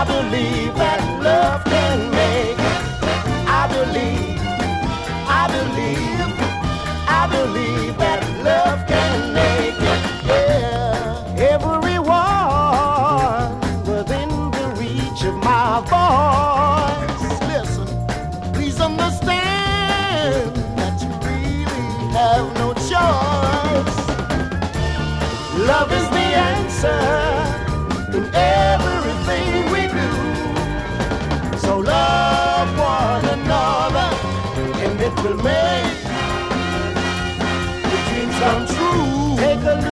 I believe that love can make it. I believe, I believe, I believe that love can make it. Yeah, everyone within the reach of my voice. Listen, please understand that you really have no choice. Love is the answer in everything we do. So love one another, and it will make your dreams come true. Take a